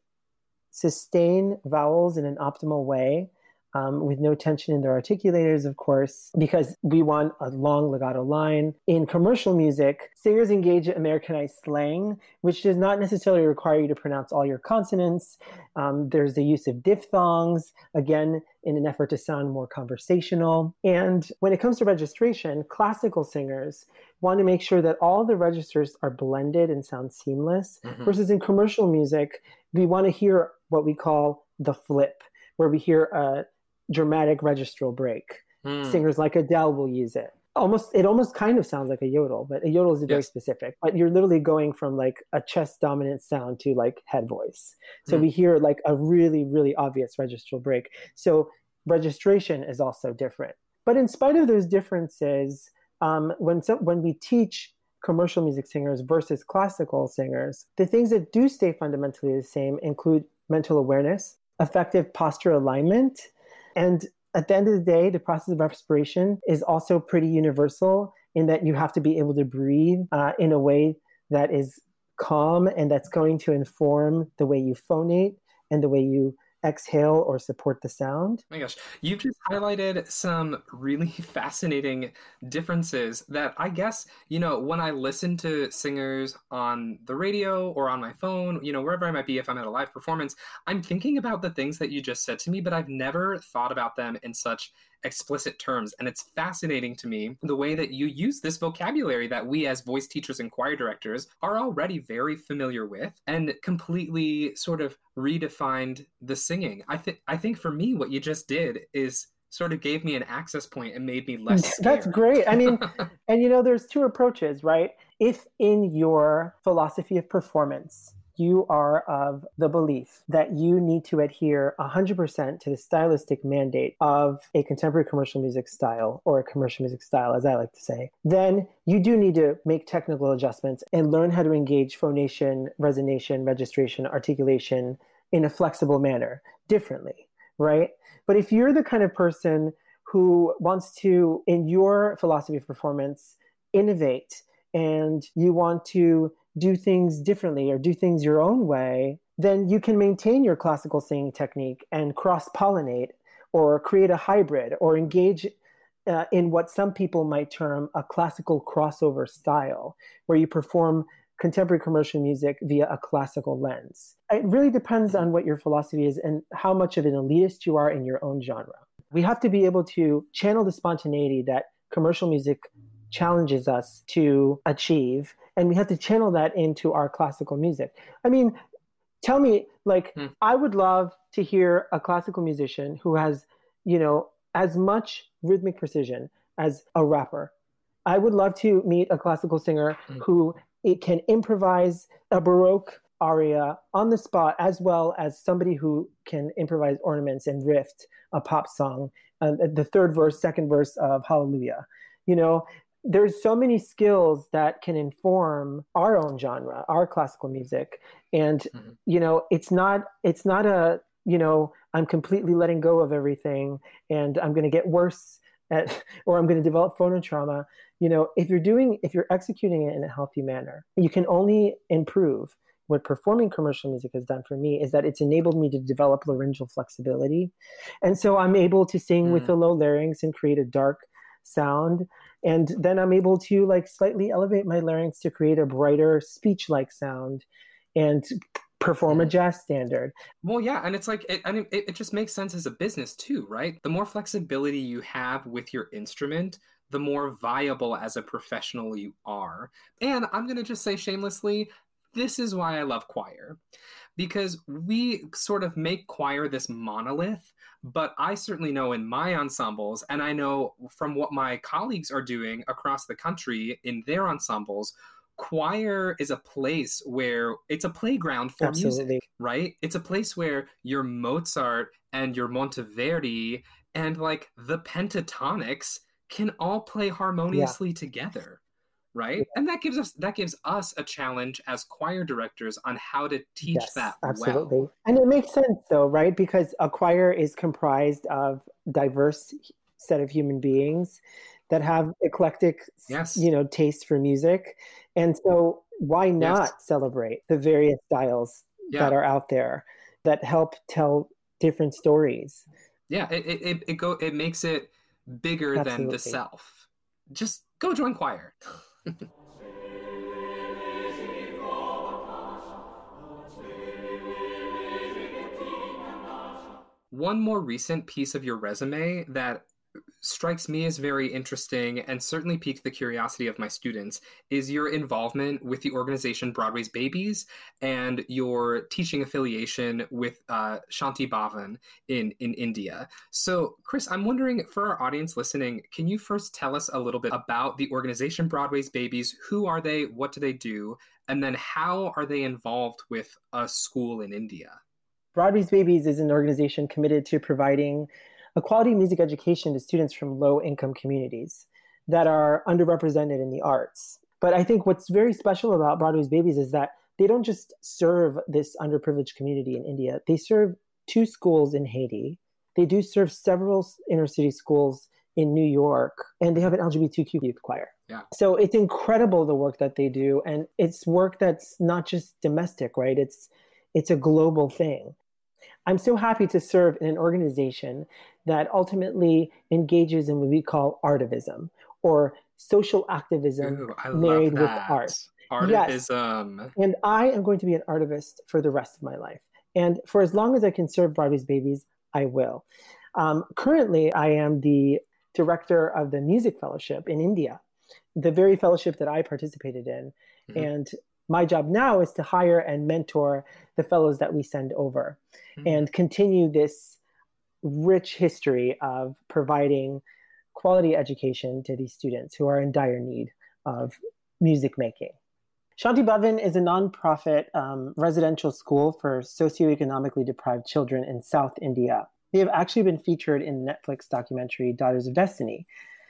sustain vowels in an optimal way, um, with no tension in their articulators, of course, because we want a long legato line. In commercial music, singers engage in Americanized slang, which does not necessarily require you to pronounce all your consonants. Um, there's the use of diphthongs, again, in an effort to sound more conversational. And when it comes to registration, classical singers want to make sure that all the registers are blended and sound seamless, mm-hmm. versus in commercial music, we want to hear what we call the flip, where we hear a dramatic registral break. Mm. Singers like Adele will use it. Almost, it almost kind of sounds like a yodel, but a yodel is very yes. specific. But you're literally going from like a chest dominant sound to like head voice. So mm. we hear like a really, really obvious registral break. So registration is also different. But in spite of those differences, um, when so, when we teach commercial music singers versus classical singers, the things that do stay fundamentally the same include mental awareness, effective posture alignment, and at the end of the day, the process of respiration is also pretty universal in that you have to be able to breathe uh, in a way that is calm and that's going to inform the way you phonate and the way you exhale or support the sound. Oh my gosh, you've just highlighted some really fascinating differences that I guess, you know, when I listen to singers on the radio or on my phone, you know, wherever I might be, if I'm at a live performance, I'm thinking about the things that you just said to me, but I've never thought about them in such explicit terms. And it's fascinating to me the way that you use this vocabulary that we as voice teachers and choir directors are already very familiar with, and completely sort of redefined the singing. I think I think for me, what you just did is sort of gave me an access point and made me less scared. That's great. I mean, and you know, there's two approaches, right? If in your philosophy of performance, you are of the belief that you need to adhere one hundred percent to the stylistic mandate of a contemporary commercial music style, or a commercial music style, as I like to say, then you do need to make technical adjustments and learn how to engage phonation, resonation, registration, articulation in a flexible manner differently, right? But if you're the kind of person who wants to, in your philosophy of performance, innovate, and you want to do things differently or do things your own way, then you can maintain your classical singing technique and cross-pollinate or create a hybrid or engage uh, in what some people might term a classical crossover style, where you perform contemporary commercial music via a classical lens. It really depends on what your philosophy is and how much of an elitist you are in your own genre. We have to be able to channel the spontaneity that commercial music challenges us to achieve, and we have to channel that into our classical music. I mean, tell me, like, hmm. I would love to hear a classical musician who has, you know, as much rhythmic precision as a rapper. I would love to meet a classical singer hmm. who it can improvise a Baroque aria on the spot, as well as somebody who can improvise ornaments and riff a pop song, uh, the third verse, second verse of Hallelujah. You know, there's so many skills that can inform our own genre, our classical music. And, mm-hmm. you know, it's not, it's not a, you know, I'm completely letting go of everything and I'm going to get worse at, or I'm going to develop phonotrauma. You know, if you're doing, if you're executing it in a healthy manner, you can only improve. What performing commercial music has done for me is that it's enabled me to develop laryngeal flexibility. And so I'm able to sing mm. with the low larynx and create a dark sound. And then I'm able to like slightly elevate my larynx to create a brighter speech-like sound and perform a jazz standard. Well, yeah. And it's like, it, and it, it just makes sense as a business too, right? The more flexibility you have with your instrument, the more viable as a professional you are. And I'm going to just say shamelessly, this is why I love choir, because we sort of make choir this monolith, but I certainly know in my ensembles, and I know from what my colleagues are doing across the country in their ensembles, choir is a place where it's a playground for Absolutely. music, right? It's a place where your Mozart and your Monteverdi and like the pentatonics can all play harmoniously yeah. together. Right. Yeah. And that gives us that gives us a challenge as choir directors on how to teach yes, that absolutely. well. And it makes sense though, right? Because a choir is comprised of diverse set of human beings that have eclectic, Yes. you know, taste for music. And so why not Yes. celebrate the various styles Yeah. that are out there that help tell different stories? Yeah, it it, it go it makes it bigger Absolutely. than the self. Just go join choir. One more recent piece of your resume that strikes me as very interesting and certainly piqued the curiosity of my students is your involvement with the organization Broadway's Babies and your teaching affiliation with uh, Shanti Bhavan in, in India. So, Chris, I'm wondering, for our audience listening, can you first tell us a little bit about the organization Broadway's Babies? Who are they? What do they do? And then how are they involved with a school in India? Broadway's Babies is an organization committed to providing a quality music education to students from low-income communities that are underrepresented in the arts. But I think what's very special about Broadway's Babies is that they don't just serve this underprivileged community in India. They serve two schools in Haiti. They do serve several inner-city schools in New York, and they have an L G B T Q youth choir. Yeah. So it's incredible the work that they do, and it's work that's not just domestic, right? It's it's a global thing. I'm so happy to serve in an organization that ultimately engages in what we call artivism, or social activism Ooh, I married love with that. art. Artivism. Yes. And I am going to be an artivist for the rest of my life. And for as long as I can serve Broadway's Babies, I will. Um, currently, I am the director of the Music Fellowship in India, the very fellowship that I participated in. Mm-hmm. And my job now is to hire and mentor the fellows that we send over, mm-hmm. and continue this rich history of providing quality education to these students who are in dire need of music making. Shanti Bhavan is a nonprofit um, residential school for socioeconomically deprived children in South India. They have actually been featured in the Netflix documentary Daughters of Destiny.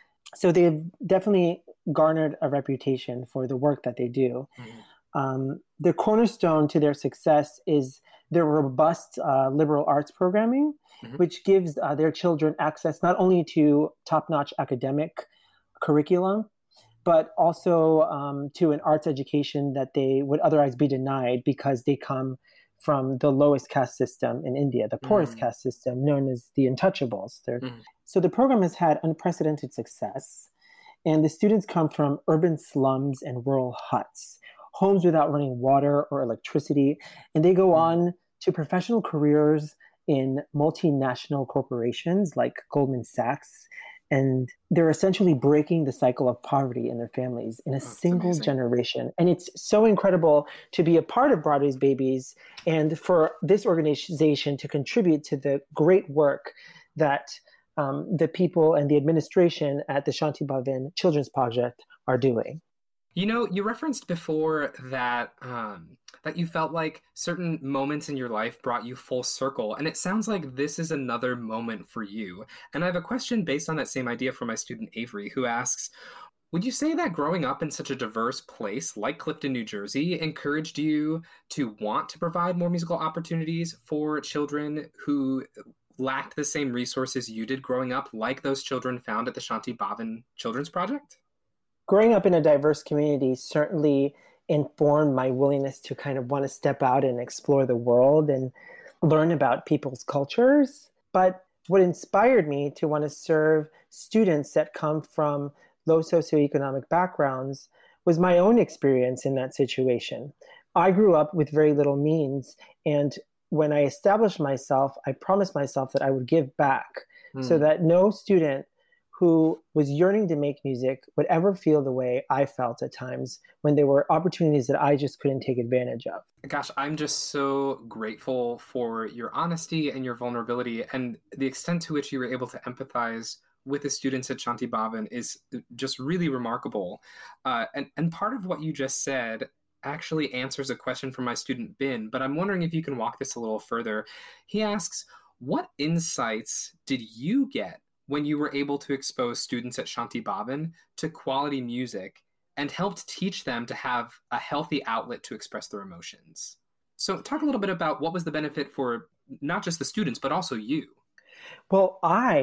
So they've definitely garnered a reputation for the work that they do. Mm-hmm. Um, the cornerstone to their success is their robust uh, liberal arts programming, mm-hmm. which gives uh, their children access not only to top-notch academic curriculum, but also um, to an arts education that they would otherwise be denied because they come from the lowest caste system in India, the poorest mm-hmm. caste system known as the untouchables. Mm-hmm. So the program has had unprecedented success, and the students come from urban slums and rural huts, homes without running water or electricity, and they go on to professional careers in multinational corporations like Goldman Sachs, and they're essentially breaking the cycle of poverty in their families in a That's single amazing. generation. And it's so incredible to be a part of Broadway's Babies and for this organization to contribute to the great work that um, the people and the administration at the Shanti Bhavan Children's Project are doing. You know, you referenced before that um, that you felt like certain moments in your life brought you full circle, and it sounds like this is another moment for you. And I have a question based on that same idea from my student Avery, who asks, would you say that growing up in such a diverse place like Clifton, New Jersey, encouraged you to want to provide more musical opportunities for children who lacked the same resources you did growing up, like those children found at the Shanti Bhavan Children's Project? Growing up in a diverse community certainly informed my willingness to kind of want to step out and explore the world and learn about people's cultures. But what inspired me to want to serve students that come from low socioeconomic backgrounds was my own experience in that situation. I grew up with very little means, and when I established myself, I promised myself that I would give back mm. so that no student who was yearning to make music would ever feel the way I felt at times when there were opportunities that I just couldn't take advantage of. Gosh, I'm just so grateful for your honesty and your vulnerability, and the extent to which you were able to empathize with the students at Shanti Bhavan is just really remarkable. Uh, and, and part of what you just said actually answers a question from my student Bin, but I'm wondering if you can walk this a little further. He asks, what insights did you get when you were able to expose students at Shanti Bhavan to quality music and helped teach them to have a healthy outlet to express their emotions? So talk a little bit about what was the benefit for not just the students, but also you. Well, I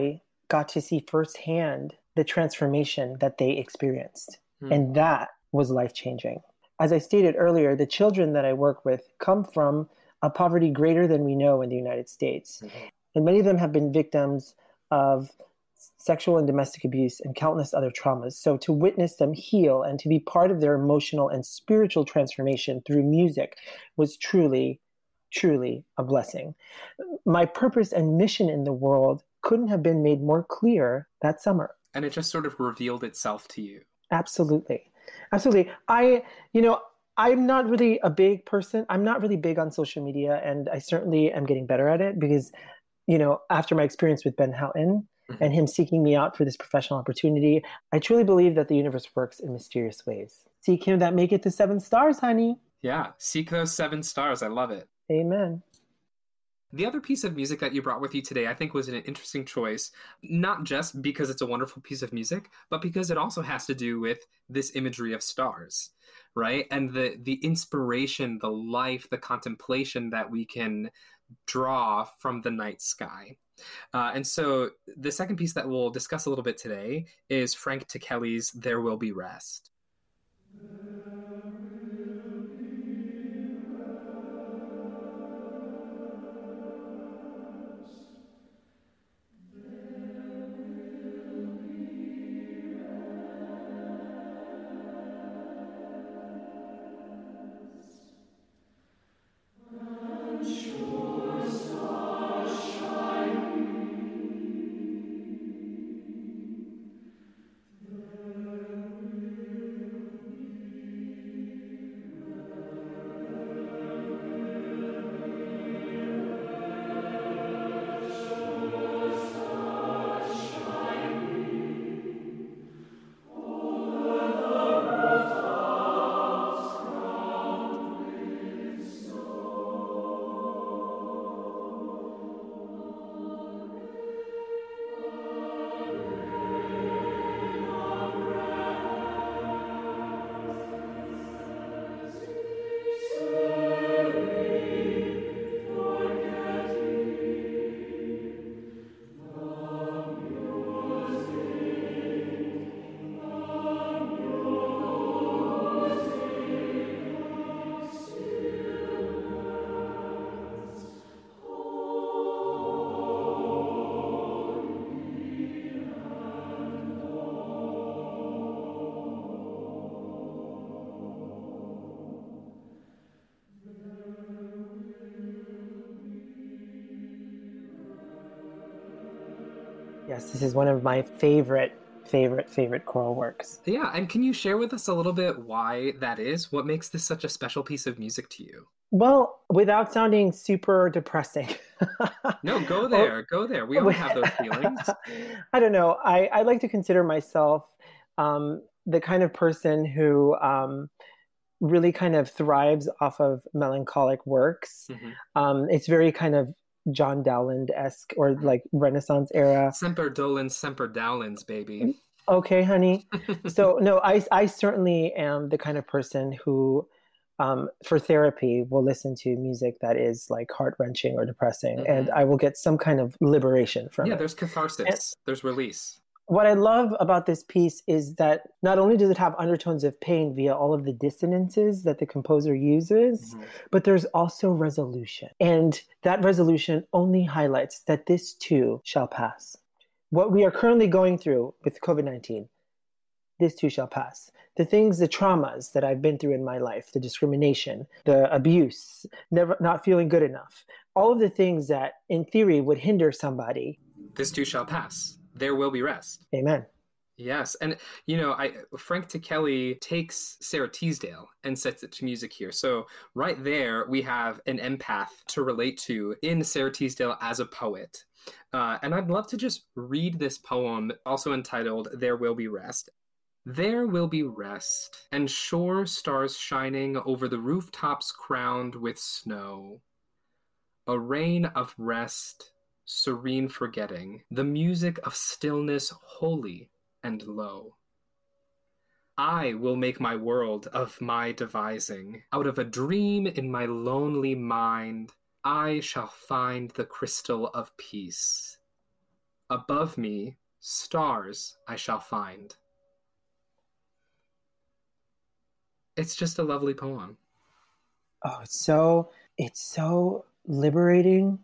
got to see firsthand the transformation that they experienced. Mm. And that was life-changing. As I stated earlier, the children that I work with come from a poverty greater than we know in the United States. Mm-hmm. And many of them have been victims of sexual and domestic abuse and countless other traumas. So to witness them heal and to be part of their emotional and spiritual transformation through music was truly, truly a blessing. My purpose and mission in the world couldn't have been made more clear that summer. And it just sort of revealed itself to you. Absolutely. Absolutely. I, you know, I'm not really a big person. I'm not really big on social media, and I certainly am getting better at it because, you know, after my experience with Ben Houghton mm-hmm. and him seeking me out for this professional opportunity, I truly believe that the universe works in mysterious ways. Seek him that make it to seven stars, honey. Yeah. Seek those seven stars. I love it. Amen. The other piece of music that you brought with you today, I think, was an interesting choice, not just because it's a wonderful piece of music, but because it also has to do with this imagery of stars, right? And the the inspiration, the life, the contemplation that we can draw from the night sky. Uh, and so the second piece that we'll discuss a little bit today is Frank Ticheli's There Will Be Rest. Yes, this is one of my favorite, favorite, favorite choral works. Yeah, and can you share with us a little bit why that is? What makes this such a special piece of music to you? Well, without sounding super depressing. No, go there, go there. We all have those feelings. I don't know. I, I like to consider myself um, the kind of person who um, really kind of thrives off of melancholic works. Mm-hmm. Um, it's very kind of John Dowland-esque or like Renaissance era. Semper Dolens, Semper Dowlands, baby. Okay, honey. So no, I, I certainly am the kind of person who, um, for therapy, will listen to music that is like heart-wrenching or depressing, mm-hmm. and I will get some kind of liberation from yeah, it. Yeah, there's catharsis. And there's release. What I love about this piece is that not only does it have undertones of pain via all of the dissonances that the composer uses, mm-hmm. but there's also resolution. And that resolution only highlights that this too shall pass. What we are currently going through with covid nineteen, this too shall pass. The things, the traumas that I've been through in my life, the discrimination, the abuse, never not feeling good enough, all of the things that in theory would hinder somebody. This too shall pass. There will be rest. Amen. Yes. And, you know, I Frank Ticheli takes Sarah Teasdale and sets it to music here. So right there, we have an empath to relate to in Sarah Teasdale as a poet. Uh, and I'd love to just read this poem, also entitled There Will Be Rest. There will be rest, and shore stars shining over the rooftops crowned with snow. A rain of rest, serene forgetting, the music of stillness holy and low. I will make my world of my devising. Out of a dream in my lonely mind, I shall find the crystal of peace. Above me, stars I shall find. It's just a lovely poem. Oh, it's so it's so liberating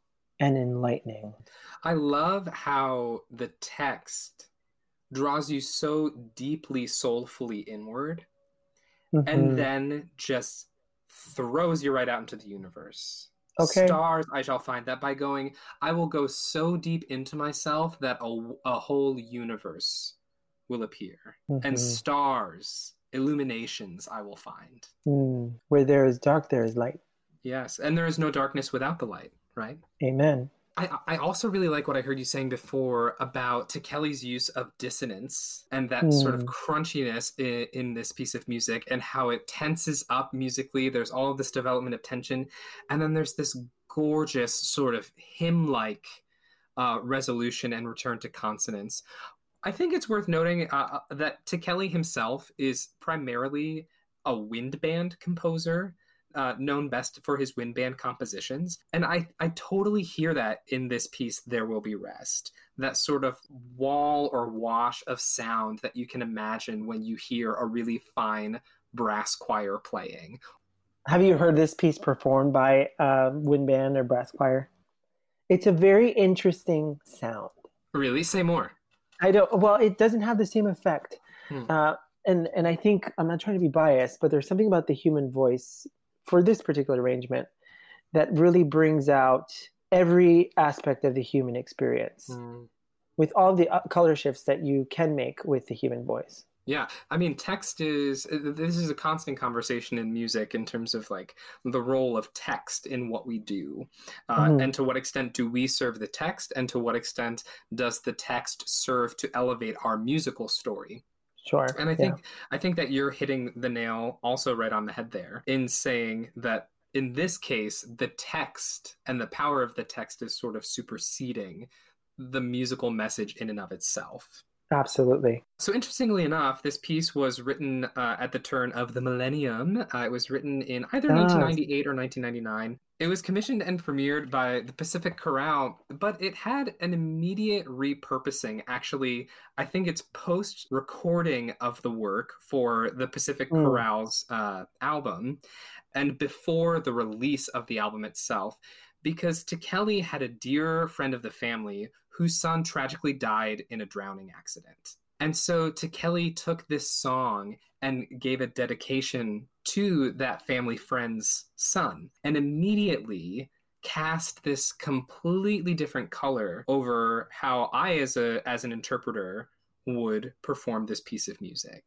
and enlightening. I love how the text draws you so deeply soulfully inward, mm-hmm. and then just throws you right out into the universe. Okay. Stars I shall find, that by going, I will go so deep into myself that a, a whole universe will appear. Mm-hmm. And stars, illuminations I will find. Mm. Where there is dark, there is light. Yes, and there is no darkness without the light, right? Amen. I, I also really like what I heard you saying before about Tekeli's use of dissonance and that mm. sort of crunchiness in, in this piece of music and how it tenses up musically. There's all of this development of tension. And then there's this gorgeous sort of hymn-like uh, resolution and return to consonance. I think it's worth noting uh, that Tekeli himself is primarily a wind band composer. Uh, known best for his wind band compositions. And I, I totally hear that in this piece, There Will Be Rest. That sort of wall or wash of sound that you can imagine when you hear a really fine brass choir playing. Have you heard this piece performed by a wind band or brass choir? It's a very interesting sound. Really? Say more. I don't, well, it doesn't have the same effect. Hmm. Uh, and, and I think, I'm not trying to be biased, but there's something about the human voice for this particular arrangement that really brings out every aspect of the human experience mm. with all the color shifts that you can make with the human voice. Yeah. I mean, text is, this is a constant conversation in music in terms of like the role of text in what we do. Uh, mm-hmm. And to what extent do we serve the text, and to what extent does the text serve to elevate our musical story? Sure. And I think yeah. I think that you're hitting the nail also right on the head there in saying that in this case, the text and the power of the text is sort of superseding the musical message in and of itself. Absolutely. So interestingly enough, this piece was written uh, at the turn of the millennium. Uh, it was written in either oh. nineteen ninety-eight or nineteen ninety-nine. It was commissioned and premiered by the Pacific Chorale, but it had an immediate repurposing. Actually, I think it's post-recording of the work for the Pacific mm. Chorale's uh, album, and before the release of the album itself, because Tekeli had a dear friend of the family whose son tragically died in a drowning accident. And so Tekeli took this song and gave a dedication to that family friend's son, and immediately cast this completely different color over how I, as a as an interpreter, would perform this piece of music.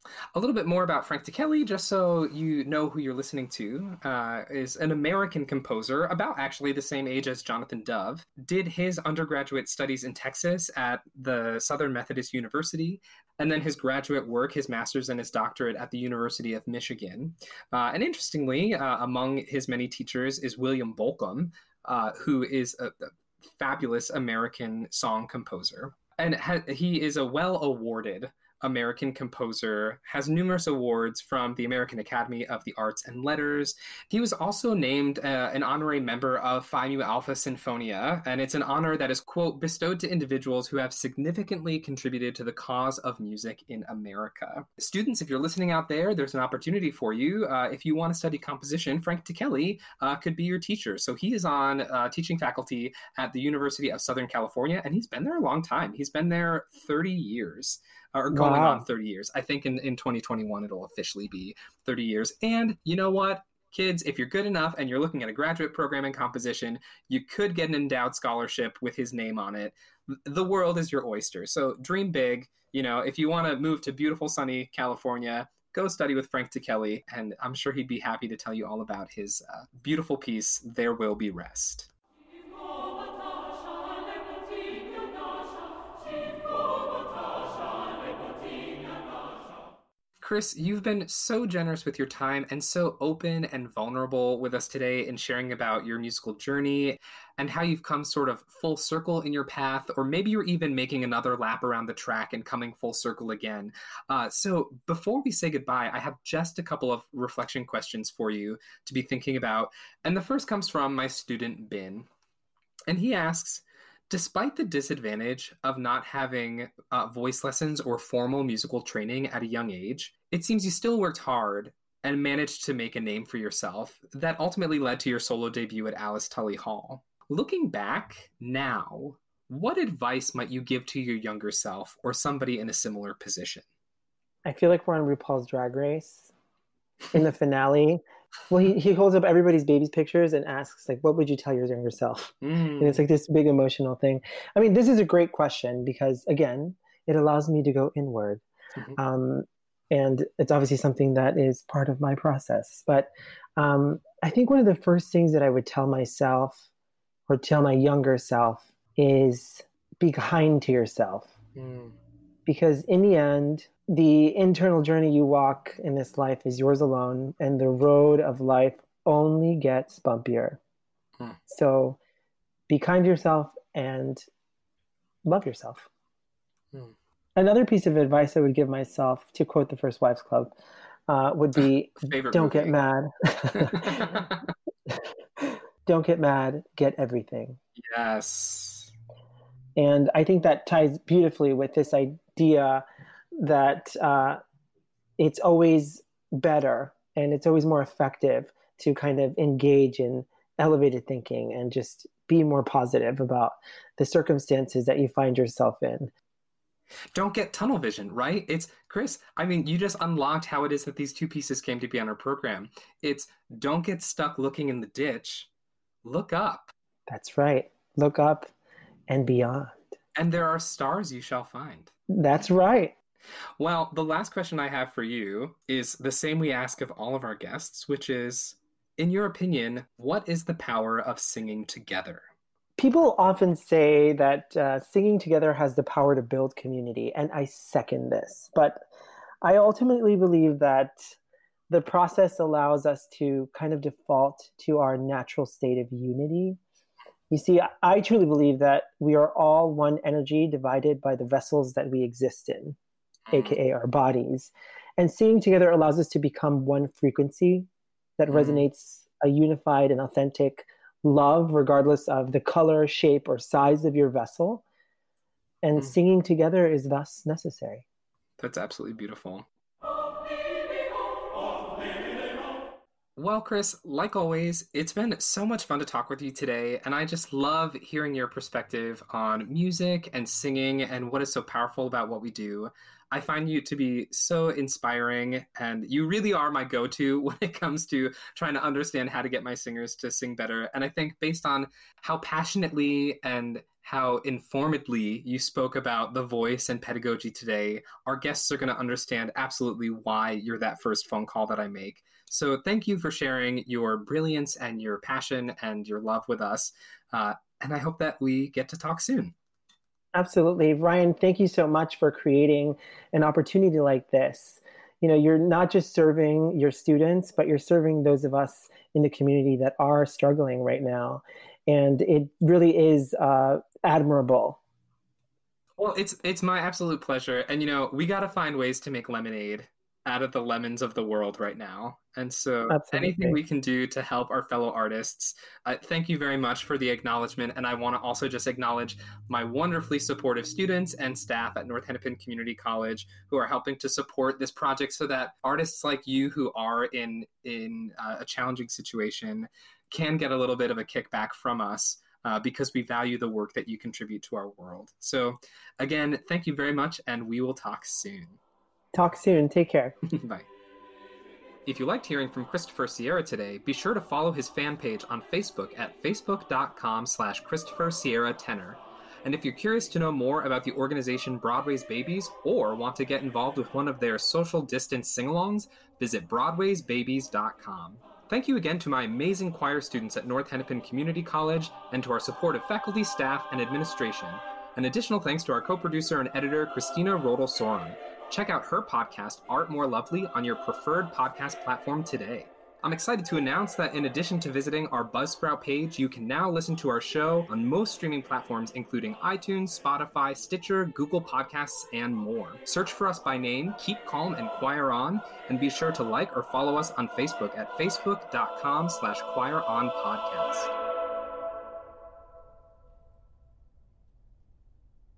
A little bit more about Frank Tekeli, just so you know who you're listening to, uh, is an American composer about actually the same age as Jonathan Dove. Did his undergraduate studies in Texas at the Southern Methodist University, and then his graduate work, his master's and his doctorate at the University of Michigan. Uh, and interestingly, uh, among his many teachers is William Bolcom, uh, who is a, a fabulous American song composer. And ha- he is a well-awarded American composer, has numerous awards from the American Academy of the Arts and Letters. He was also named uh, an honorary member of Phi Mu Alpha Sinfonia, and it's an honor that is, quote, bestowed to individuals who have significantly contributed to the cause of music in America. Students, if you're listening out there, there's an opportunity for you. Uh, if you want to study composition, Frank Tekeli uh, could be your teacher. So he is on uh, teaching faculty at the University of Southern California, and he's been there a long time. He's been there thirty years. Or going wow. on thirty years. I think in, in twenty twenty-one, it'll officially be thirty years. And you know what, kids, if you're good enough and you're looking at a graduate program in composition, you could get an endowed scholarship with his name on it. The world is your oyster. So dream big. You know, if you want to move to beautiful, sunny California, go study with Frank Tekeli. And I'm sure he'd be happy to tell you all about his uh, beautiful piece, There Will Be Rest. Chris, you've been so generous with your time and so open and vulnerable with us today in sharing about your musical journey and how you've come sort of full circle in your path, or maybe you're even making another lap around the track and coming full circle again. Uh, so before we say goodbye, I have just a couple of reflection questions for you to be thinking about. And the first comes from my student, Bin. And he asks, Despite the disadvantage of not having uh, voice lessons or formal musical training at a young age, it seems you still worked hard and managed to make a name for yourself that ultimately led to your solo debut at Alice Tully Hall. Looking back now, what advice might you give to your younger self or somebody in a similar position? I feel like we're on RuPaul's Drag Race in the finale. Well, he, he holds up everybody's baby's pictures and asks, like, what would you tell your younger self? Mm. And it's like this big emotional thing. I mean, this is a great question because, again, it allows me to go inward. Mm-hmm. Um, and it's obviously something that is part of my process. But um, I think one of the first things that I would tell myself or tell my younger self is be kind to yourself. Mm. Because in the end, the internal journey you walk in this life is yours alone, and the road of life only gets bumpier. Hmm. So be kind to yourself and love yourself. Hmm. Another piece of advice I would give myself, to quote the First Wives Club, uh, would be, Favorite don't movie. Get mad. Don't get mad, get everything. Yes. And I think that ties beautifully with this idea that uh, it's always better and it's always more effective to kind of engage in elevated thinking and just be more positive about the circumstances that you find yourself in. Don't get tunnel vision, right? It's, Chris, I mean, you just unlocked how it is that these two pieces came to be on our program. It's don't get stuck looking in the ditch. Look up. That's right. Look up and beyond. And there are stars you shall find. That's right. Well, the last question I have for you is the same we ask of all of our guests, which is, in your opinion, what is the power of singing together? People often say that uh, singing together has the power to build community, and I second this. But I ultimately believe that the process allows us to kind of default to our natural state of unity. You see, I truly believe that we are all one energy divided by the vessels that we exist in, aka our bodies. And singing together allows us to become one frequency that mm. resonates a unified and authentic love, regardless of the color, shape, or size of your vessel. And mm. singing together is thus necessary. That's absolutely beautiful. Well, Chris, like always, it's been so much fun to talk with you today, and I just love hearing your perspective on music and singing and what is so powerful about what we do. I find you to be so inspiring, and you really are my go-to when it comes to trying to understand how to get my singers to sing better. And I think based on how passionately and how informedly you spoke about the voice and pedagogy today, our guests are going to understand absolutely why you're that first phone call that I make. So thank you for sharing your brilliance and your passion and your love with us. Uh, and I hope that we get to talk soon. Absolutely. Ryan, thank you so much for creating an opportunity like this. You know, you're not just serving your students, but you're serving those of us in the community that are struggling right now. And it really is uh, admirable. Well, it's it's my absolute pleasure. And, you know, we got to find ways to make lemonade out of the lemons of the world right now. And so Absolutely. Anything we can do to help our fellow artists, uh, thank you very much for the acknowledgement. And I want to also just acknowledge my wonderfully supportive students and staff at North Hennepin Community College who are helping to support this project so that artists like you who are in, in uh, a challenging situation can get a little bit of a kickback from us uh, because we value the work that you contribute to our world. So again, thank you very much, and we will talk soon. Talk soon. Take care. Bye. If you liked hearing from Christopher Sierra today, be sure to follow his fan page on Facebook at facebook.com slash Christopher Sierra Tenor. And if you're curious to know more about the organization Broadway's Babies or want to get involved with one of their social distance sing-alongs, visit broadways babies dot com. Thank you again to my amazing choir students at North Hennepin Community College and to our supportive faculty, staff, and administration. An additional thanks to our co-producer and editor, Christina Rodel-Soron. Check out her podcast, Art More Lovely, on your preferred podcast platform today. I'm excited to announce that in addition to visiting our Buzzsprout page, you can now listen to our show on most streaming platforms, including iTunes, Spotify, Stitcher, Google Podcasts, and more. Search for us by name, Keep Calm and Choir On, and be sure to like or follow us on Facebook at facebook.com slash Choir On Podcast.